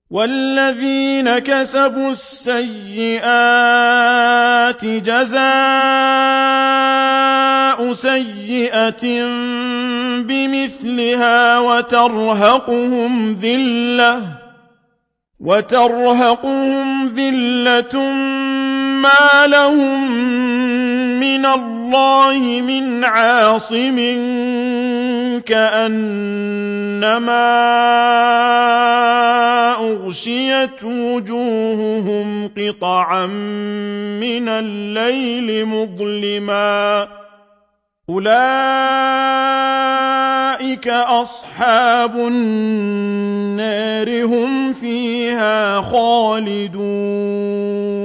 وَالَّذِينَ كَسَبُوا السَّيِّئَاتِ جَزَاءُ سَيِّئَةٍ بِمِثْلِهَا وَتَرْهَقُهُمْ ذِلَّةٌ مَّا لَهُم مِّنَ اللَّهِ مِنْ عَاصِمٍ كَأَنَّمَا أُغْشِيَتْ وُجُوهُهُمْ قِطَعًا مِّنَ اللَّيْلِ مُظْلِمًا ۚ أُولَٰئِكَ أَصْحَابُ النَّارِ ۖ هُمْ فِيهَا خَالِدُونَ